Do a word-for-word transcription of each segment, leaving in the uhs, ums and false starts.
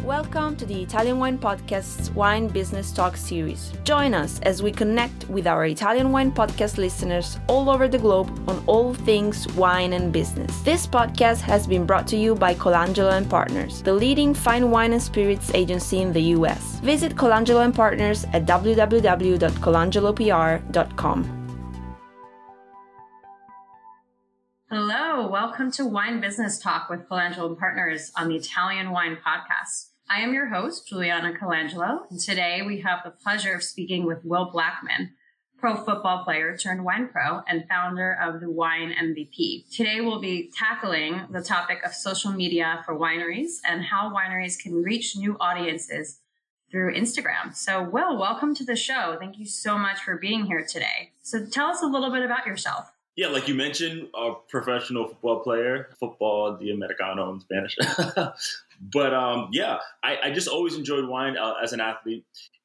Welcome to the Italian Wine Podcast's Wine Business Talk series. Join us as we connect with our Italian Wine Podcast listeners all over the globe on all things wine and business. This podcast has been brought to you by Colangelo and Partners, the leading fine wine and spirits agency in the U S. Visit Colangelo and Partners at w w w dot colangelo p r dot com. Hello, welcome to Wine Business Talk with Colangelo and Partners on the Italian Wine Podcast. I am your host, Juliana Colangelo, and today we have the pleasure of speaking with Will Blackman, pro football player turned wine pro and founder of the Wine M V P. Today we'll be tackling the topic of social media for wineries and how wineries can reach new audiences through Instagram. So Will, welcome to the show. Thank you so much for being here today. So tell us a little bit about yourself. Yeah, like you mentioned, a professional football player, football, the Americano in Spanish. But um, yeah, I, I just always enjoyed wine uh, as an athlete.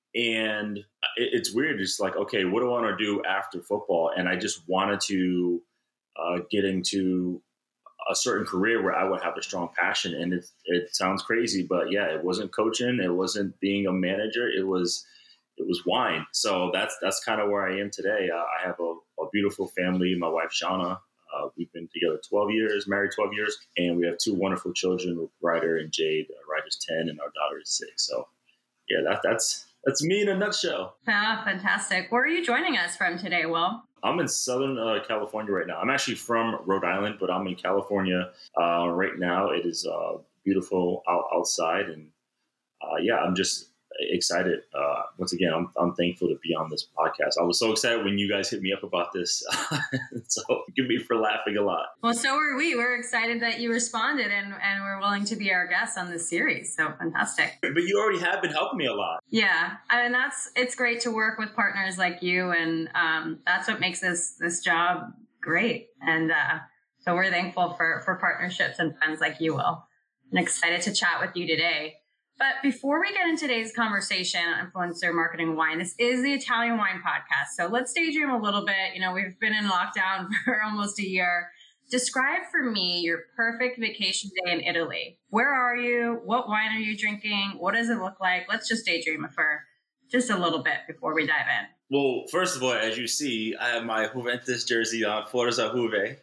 And it, it's weird. It's like, okay, what do I want to do after football? And I just wanted to uh, get into a certain career where I would have a strong passion. And it, it sounds crazy, but yeah, it wasn't coaching. It wasn't being a manager. It was it was wine. So that's that's kind of where I am today. Uh, I have a, a beautiful family. My wife, Shauna. Uh, we've been together twelve years, married twelve years, and we have two wonderful children, Ryder and Jade. Uh, Ryder's ten and our daughter is six. So, yeah, that, that's that's me in a nutshell. Ah, fantastic. Where are you joining us from today, Will? I'm in Southern uh, California right now. I'm actually from Rhode Island, but I'm in California uh, right now. It is uh, beautiful out, outside, and uh, yeah, I'm just excited. Uh, once again, I'm, I'm thankful to be on this podcast. I was so excited when you guys hit me up about this. So forgive me for laughing a lot. Well, so are we. We're excited that you responded and, and we're willing to be our guest on this series. So fantastic. But you already have been helping me a lot. Yeah. And that's, it's great to work with partners like you. And um, that's what makes this, this job great. And uh, so we're thankful for, for partnerships and friends like you, Will. I'm excited to chat with you today. But before we get into today's conversation on influencer marketing wine, this is the Italian Wine Podcast. So let's daydream a little bit. You know, we've been in lockdown for almost a year. Describe for me your perfect vacation day in Italy. Where are you? What wine are you drinking? What does it look like? Let's just daydream for just a little bit before we dive in. Well, first of all, as you see, I have my Juventus jersey on, Forza Juve.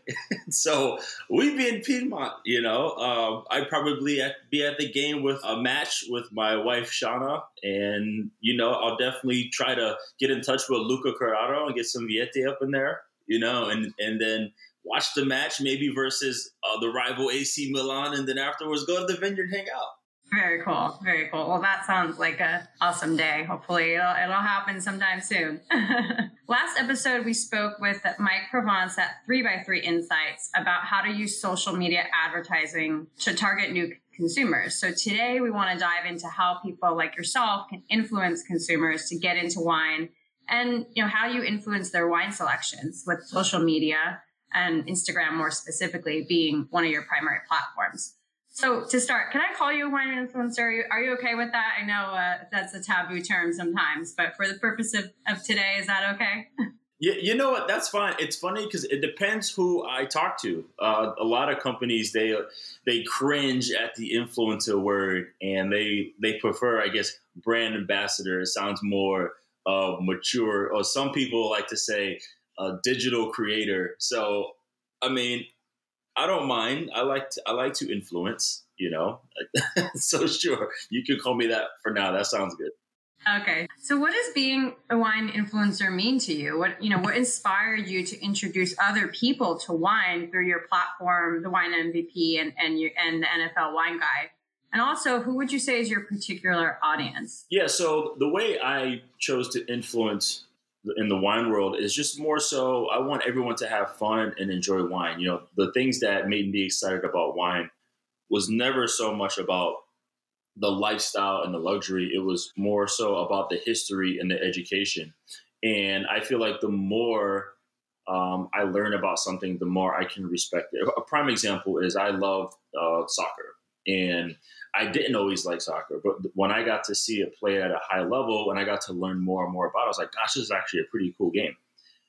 So we be in Piedmont, you know. Um, I'd probably be at the game with a match with my wife, Shauna. And, you know, I'll definitely try to get in touch with Luca Corrado and get some Viette up in there, you know, and, and then watch the match maybe versus uh, the rival A C Milan. And then afterwards go to the vineyard, hang out. Very cool. Very cool. Well, that sounds like a awesome day. Hopefully it'll, it'll happen sometime soon. Last episode, we spoke with Mike Provence at three by three Insights about how to use social media advertising to target new consumers. So today we want to dive into how people like yourself can influence consumers to get into wine and, you know, how you influence their wine selections with social media and Instagram more specifically being one of your primary platforms. So to start, can I call you a wine influencer? Are you, are you okay with that? I know uh, that's a taboo term sometimes, but for the purpose of, of today, is that okay? Yeah, you know what? That's fine. It's funny because it depends who I talk to. Uh, a lot of companies, they they cringe at the influencer word, and they they prefer, I guess, brand ambassador. It sounds more uh, mature. Or some people like to say uh, digital creator. So, I mean, I don't mind. I like to, I like to influence, you know. So sure, you can call me that for now. That sounds good. Okay. So what does being a wine influencer mean to you? What, you know, what inspired you to introduce other people to wine through your platform, the Wine M V P and, and, your, and the N F L Wine Guide? And also, who would you say is your particular audience? Yeah. So the way I chose to influence in the wine world is just more so I want everyone to have fun and enjoy wine. You know, the things that made me excited about wine was never so much about the lifestyle and the luxury. It was more so about the history and the education. And I feel like the more um, I learn about something, the more I can respect it. A prime example is I love uh, soccer. And I didn't always like soccer, but when I got to see it played at a high level and I got to learn more and more about it, I was like, gosh, this is actually a pretty cool game.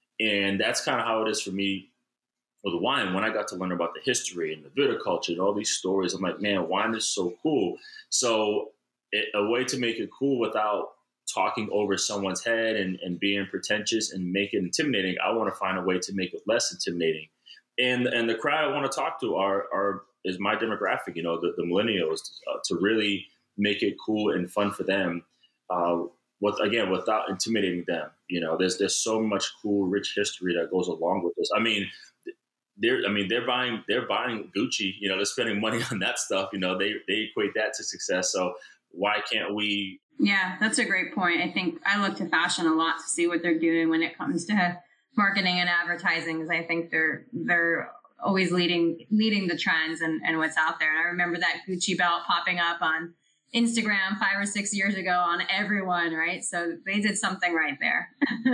And that's kind of how it is for me with wine. When I got to learn about the history and the viticulture and all these stories, I'm like, man, wine is so cool. So it, a way to make it cool without talking over someone's head and, and being pretentious and make it intimidating. I want to find a way to make it less intimidating. And and the crowd I want to talk to are are is my demographic, you know, the, the millennials, uh, to really make it cool and fun for them. Uh, with again, without intimidating them. You know, there's there's so much cool, rich history that goes along with this. I mean, they're I mean they're buying they're buying Gucci. You know, they're spending money on that stuff. You know, they they equate that to success. So why can't we? Yeah, that's a great point. I think I look to fashion a lot to see what they're doing when it comes to marketing and advertising, because I think they're they're always leading leading the trends and, and what's out there. And I remember that Gucci belt popping up on Instagram five or six years ago on everyone, right? So they did something right there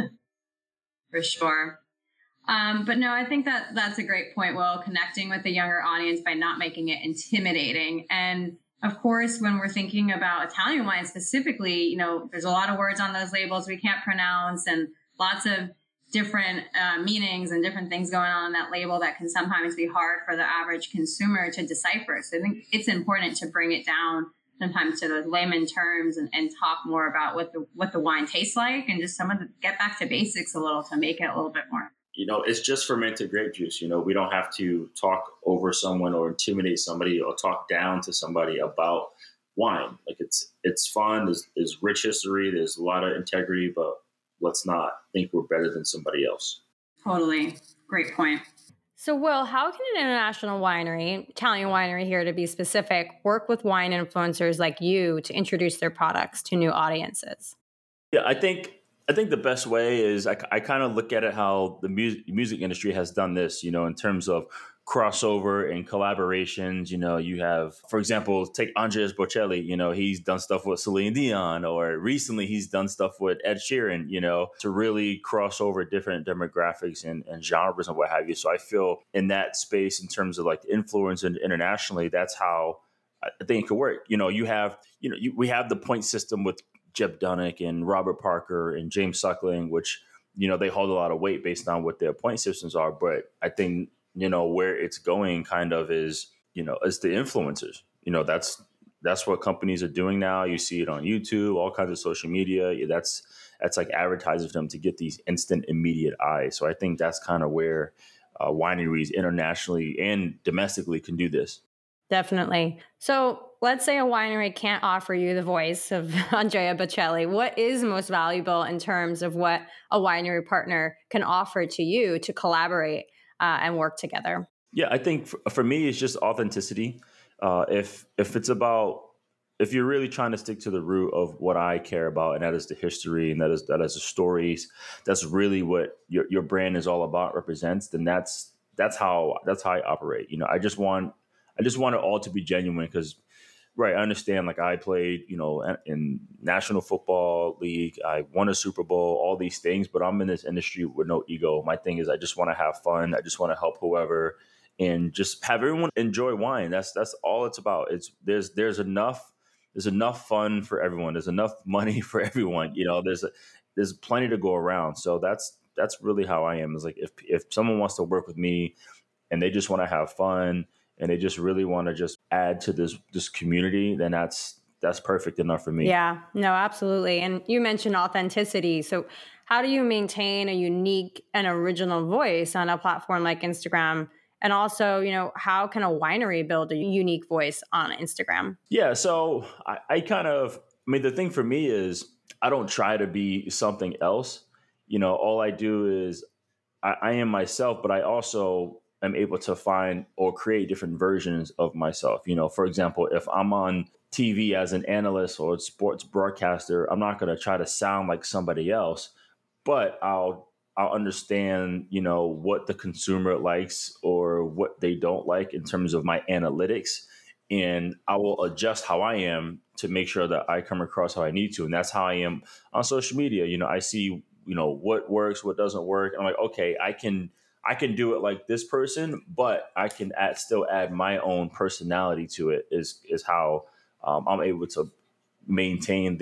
for sure. Um, but no, I think that that's a great point, Will, connecting with the younger audience by not making it intimidating. And of course, when we're thinking about Italian wine specifically, you know, there's a lot of words on those labels we can't pronounce and lots of different uh, meanings and different things going on in that label that can sometimes be hard for the average consumer to decipher. So I think it's important to bring it down sometimes to those layman terms and, and talk more about what the what the wine tastes like and just some of the, get back to basics a little to make it a little bit more. You know, it's just fermented grape juice. You know, we don't have to talk over someone or intimidate somebody or talk down to somebody about wine. Like it's it's fun. There's, there's rich history. There's a lot of integrity, but let's not think we're better than somebody else. Totally. Great point. So, Will, how can an international winery, Italian winery here to be specific, work with wine influencers like you to introduce their products to new audiences? Yeah, I think I think the best way is I, I kind of look at it how the music music industry has done this, you know, in terms of crossover and collaborations. You know, you have, for example, take Andrea Bocelli, you know, he's done stuff with Celine Dion, or recently he's done stuff with Ed Sheeran, you know, to really cross over different demographics and, and genres and what have you. So I feel in that space, in terms of like influence and internationally, that's how I think it could work. You know, you have, you know, you, we have the point system with Jeb Dunnick and Robert Parker and James Suckling, which, you know, they hold a lot of weight based on what their point systems are. But I think, you know, where it's going kind of is, you know, is the influencers. You know, that's that's what companies are doing now. You see it on YouTube, all kinds of social media. That's that's like advertising for them to get these instant, immediate eyes. So I think that's kind of where uh, wineries internationally and domestically can do this. Definitely. So let's say a winery can't offer you the voice of Andrea Bocelli. What is most valuable in terms of what a winery partner can offer to you to collaborate uh, and work together? Yeah, I think for, for me, it's just authenticity. Uh, if if it's about, if you're really trying to stick to the root of what I care about, and that is the history, and that is that is the stories, that's really what your your brand is all about, represents, then that's that's how that's how I operate. You know, I just want I just want it all to be genuine because, right, I understand, like I played, you know, in National Football League, I won a Super Bowl, all these things, but I'm in this industry with no ego. My thing is I just want to have fun. I just want to help whoever and just have everyone enjoy wine. That's that's all it's about. It's there's there's enough there's enough fun for everyone. There's enough money for everyone. You know, there's a, there's plenty to go around. So that's that's really how I am. Is like if if someone wants to work with me and they just want to have fun and they just really want to just add to this this community, then that's that's perfect enough for me. Yeah, no, absolutely. And you mentioned authenticity. So how do you maintain a unique and original voice on a platform like Instagram? And also, you know, how can a winery build a unique voice on Instagram? Yeah, so I, I kind of, I mean, the thing for me is I don't try to be something else. You know, all I do is I, I am myself, but I also am able to find or create different versions of myself. You know, for example, if I'm on T V as an analyst or a sports broadcaster, I'm not going to try to sound like somebody else, but I'll I'll understand, you know, what the consumer likes or what they don't like in terms of my analytics. And I will adjust how I am to make sure that I come across how I need to. And that's how I am on social media. You know, I see, you know, what works, what doesn't work. I'm like, okay, I can I can do it like this person, but I can add, still add my own personality to it is, is how um, I'm able to maintain that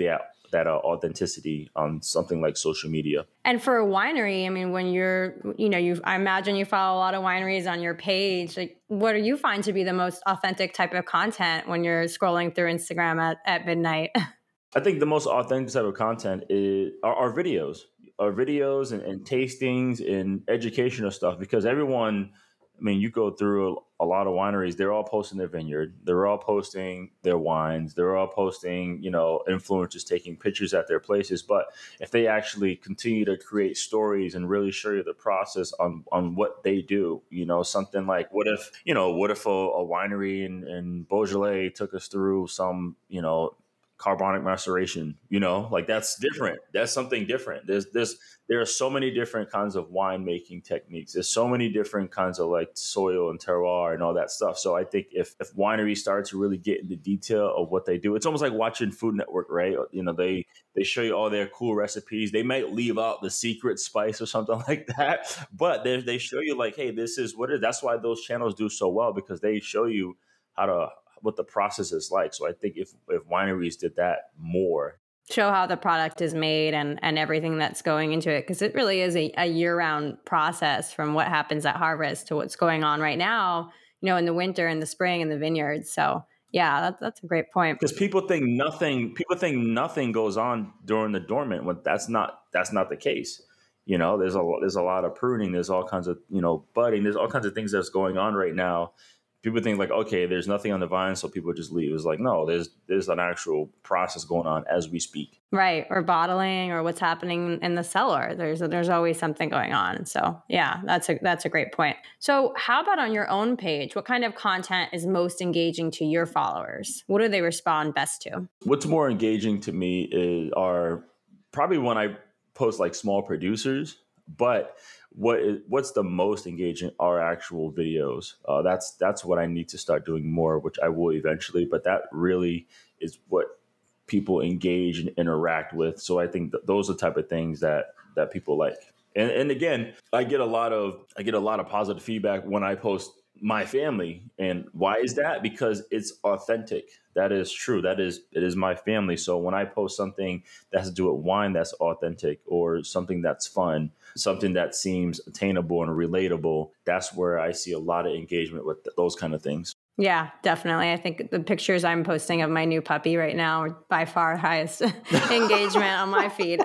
that uh, authenticity on something like social media. And for a winery, I mean, when you're, you know, you I imagine you follow a lot of wineries on your page. Like, what do you find to be the most authentic type of content when you're scrolling through Instagram at, at midnight? I think the most authentic type of content is are, are videos, are videos and, and tastings and educational stuff, because everyone, I mean, you go through a, a lot of wineries, they're all posting their vineyard. They're all posting their wines. They're all posting, you know, influencers taking pictures at their places. But if they actually continue to create stories and really show you the process on, on what they do, you know, something like what if, you know, what if a, a winery in, in Beaujolais took us through some, you know, carbonic maceration, you know, like that's different. That's something different. There's, there's, there are so many different kinds of winemaking techniques. There's so many different kinds of like soil and terroir and all that stuff. So I think if, if wineries start to really get into detail of what they do, it's almost like watching Food Network, right? You know, they, they show you all their cool recipes. They might leave out the secret spice or something like that, but they they show you like, hey, this is what it is. That's why those channels do so well, because they show you how to, what the process is like. So I think if, if wineries did that more, show how the product is made and, and everything that's going into it, because it really is a, a year-round process from what happens at harvest to what's going on right now, you know, in the winter and the spring in the vineyards. So yeah, that, that's a great point. Because people think nothing, people think nothing goes on during the dormant, when that's not, that's not the case. You know, there's a, there's a lot of pruning, there's all kinds of, you know, budding, there's all kinds of things that's going on right now. People think like, okay, there's nothing on the vine, so people just leave. It's like, no, there's there's an actual process going on as we speak. Right. Or bottling, or what's happening in the cellar. There's there's always something going on. So yeah, that's a that's a great point. So how about on your own page? What kind of content is most engaging to your followers? What do they respond best to? What's more engaging to me is are probably when I post like small producers, but what is, what's the most engaging are actual videos. Uh, that's that's what I need to start doing more, which I will eventually. But that really is what people engage and interact with. So I think that those are the type of things that that people like. And, and again, I get a lot of I get a lot of positive feedback when I post my family. And why is that? Because it's authentic. That is true. That is, it is my family. So when I post something that has to do with wine that's authentic, or something that's fun, something that seems attainable and relatable, that's where I see a lot of engagement with th- those kind of things. Yeah, definitely. I think the pictures I'm posting of my new puppy right now are by far highest engagement on my feed.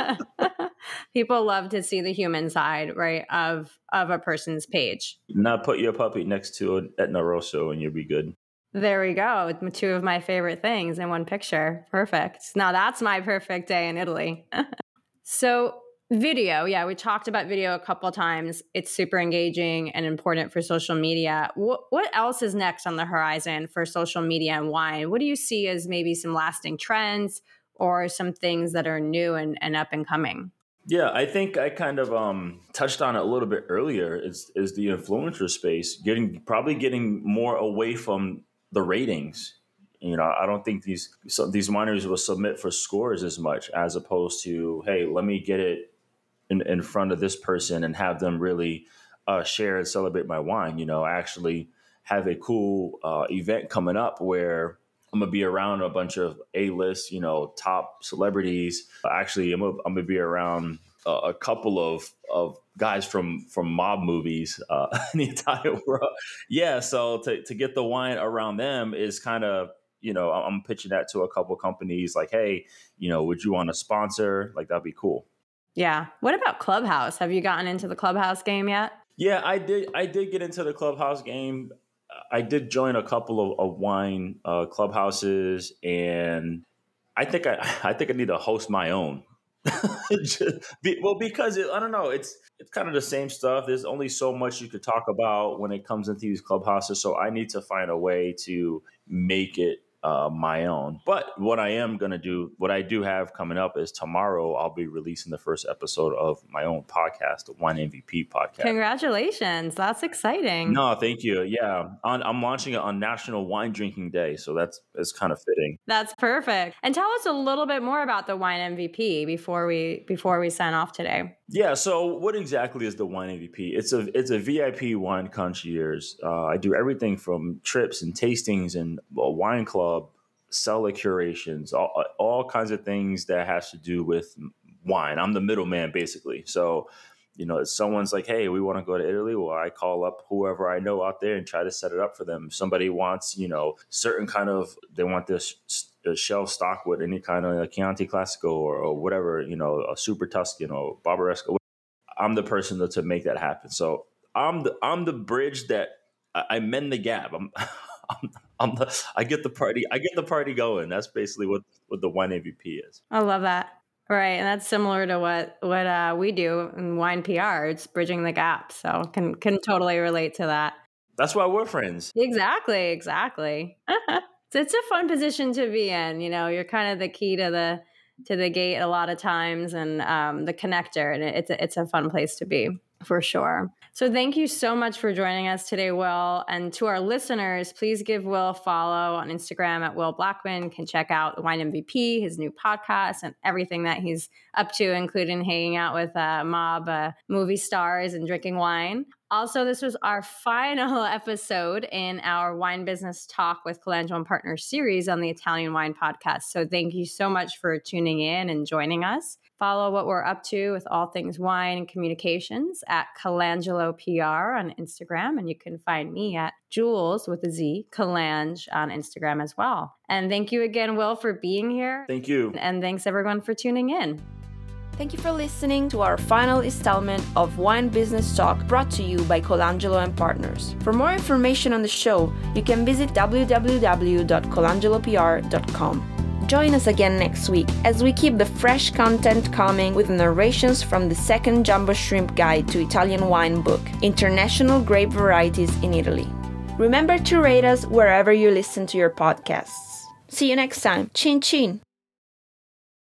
People love to see the human side, right, of of a person's page. Now put your puppy next to an Etna Rosso and you'll be good. There we go. Two of my favorite things in one picture. Perfect. Now that's my perfect day in Italy. So video. Yeah, we talked about video a couple of times. It's super engaging and important for social media. What, what else is next on the horizon for social media and wine? What do you see as maybe some lasting trends or some things that are new and, and up and coming? Yeah, I think I kind of um, touched on it a little bit earlier. Is is the influencer space getting probably getting more away from the ratings? You know, I don't think these so these wineries will submit for scores as much, as opposed to, hey, let me get it in, in front of this person and have them really uh, share and celebrate my wine. You know, actually have a cool uh, event coming up where I'm gonna be around a bunch of A-list, you know, top celebrities. Actually, I'm gonna, I'm gonna be around a, a couple of of guys from from mob movies uh, in the entire world. Yeah, so to to get the wine around them is kind of, you know, I'm pitching that to a couple of companies. Like, hey, you know, would you want to sponsor? Like, that'd be cool. Yeah. What about Clubhouse? Have you gotten into the Clubhouse game yet? Yeah, I did. I did get into the Clubhouse game. I did join a couple of, of wine uh, clubhouses, and I think I, I think I need to host my own. Be, well, because it, I don't know, it's it's kind of the same stuff. There's only so much you could talk about when it comes into these clubhouses, so I need to find a way to make it uh, my own. But what I am going to do, what I do have coming up is tomorrow I'll be releasing the first episode of my own podcast, the Wine M V P podcast. Congratulations. That's exciting. No, thank you. Yeah. On, I'm launching it on National Wine Drinking Day. So that's, it's kind of fitting. That's perfect. And tell us a little bit more about the Wine M V P before we, before we sign off today. Yeah. So what exactly is the Wine M V P? It's a, it's a V I P wine concierge. Uh, I do everything from trips and tastings and a wine club cellar curations, all, all kinds of things that has to do with wine. I'm the middleman, basically. So, you know, if someone's like, hey, we want to go to Italy, well, I call up whoever I know out there and try to set it up for them. If somebody wants, you know, certain kind of, they want this shelf stock with any kind of like Chianti Classico or, or whatever, you know, a Super Tuscan or Barbaresco. I'm the person to, to make that happen. So I'm the I'm the bridge that I, I mend the gap. I'm, I'm, I'm the, I get the party. I get the party going. That's basically what, what the wine M V P is. I love that. Right. And that's similar to what, what uh, we do in wine P R. It's bridging the gap. So can, can totally relate to that. That's why we're friends. Exactly. Exactly. So it's a fun position to be in. You know, you're kind of the key to the, to the gate a lot of times, and um, the connector. And it's a, it's a fun place to be for sure. So thank you so much for joining us today, Will. And to our listeners, please give Will a follow on Instagram at Will Blackman. You can check out the Wine M V P, his new podcast, and everything that he's up to, including hanging out with uh, mob uh, movie stars and drinking wine. Also, this was our final episode in our Wine Business Talk with Colangelo and Partners series on the Italian Wine Podcast. So thank you so much for tuning in and joining us. Follow what we're up to with all things wine and communications at Colangelo P R on Instagram. And you can find me at Jules with a Z, Colange on Instagram as well. And thank you again, Will, for being here. Thank you. And thanks everyone for tuning in. Thank you for listening to our final installment of Wine Business Talk, brought to you by Colangelo and Partners. For more information on the show, you can visit w w w dot colangelo p r dot com. Join us again next week as we keep the fresh content coming with narrations from the second Jumbo Shrimp Guide to Italian Wine book, International Grape Varieties in Italy. Remember to rate us wherever you listen to your podcasts. See you next time. Chin chin!